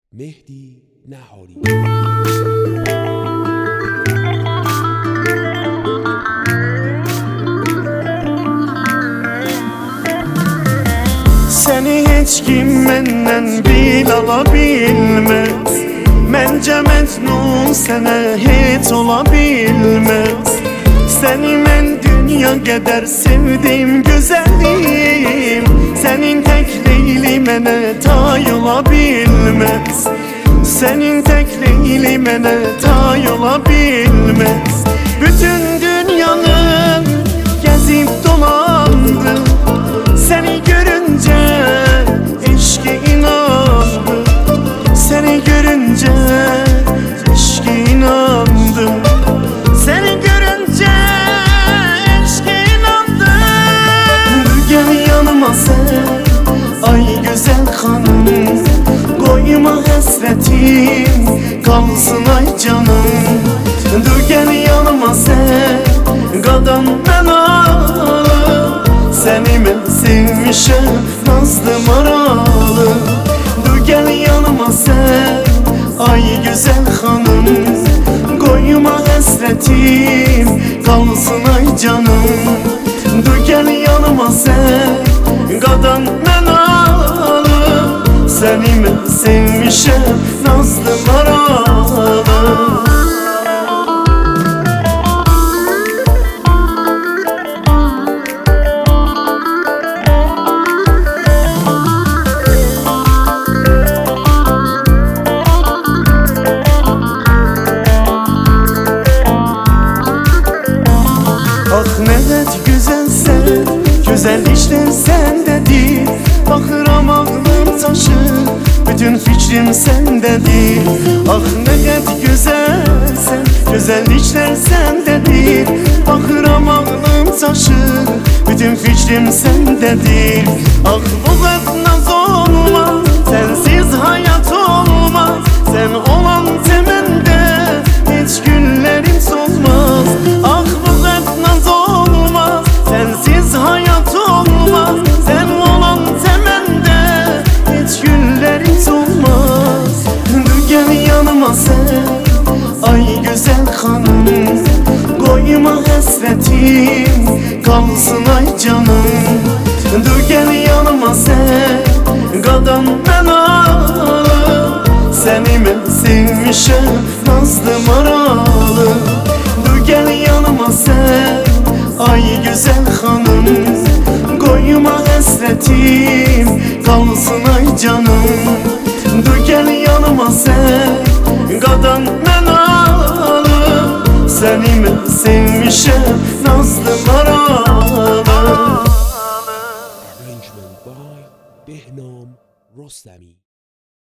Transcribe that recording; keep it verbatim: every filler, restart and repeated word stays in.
مهدی نهاری. Seni hiç kim menden bil alabilmez. Məncə məcnun sənə heç ola bilməz. Səni mən dünya qədər sevdim gözəlim. Sənin tək leyli mənə tay ola bilməz. Sənin tək leyli mənə tay ola bilməz. Bütün dünyanın gəzib dolandım, səni görüncə eşqə inandım. Seni görünce eşke inandım. Seni görünce eşke inandım. Dur gel yanıma sen, ay güzel hanım. Koyma hasretim, kalsın ay canım. Dur gel yanıma sen, qadan ben ağlı. Seni ben sevmişim, nazlı maralı. Dur gel yanıma sen, ay güzel hanım. Koyma hasretim, kalsın ay canım. Dur gel yanıma sen, qadan ben ağlı. Seni ben sevmişim, nazlı maralı. Ah ne güzel sen, güzel işler sendedir. Bakıram ağlım taşır, bütün fikrim sendedir. Ah ne güzel sen, güzel işler sendedir. Bakıram ağlım taşır, bütün fikrim sendedir. Ah bu kadar naz olmaz, sensiz hayat olmaz. Sen olan temende hiç günlerim solmaz. Ah bu kadar naz olmaz, sensiz hayat olmaz. Sen olan temende hiç günlerim solmaz. Dur gel yanıma sen, ay güzel hanım. Koyma hasretim, kalsın ay canım. Dur gel yanıma sen, qadan ben ağlı. Seni ben sevmişim, nazlı maralı. Dur gel yanıma sen, ay güzel hanım. Koyma hasretim, kalsın ay canım. Dur gel yanıma sen, qadan ben ağlı. Seni ben sevmişim, nazlı maralı. Arrangement by Behnam Rostami.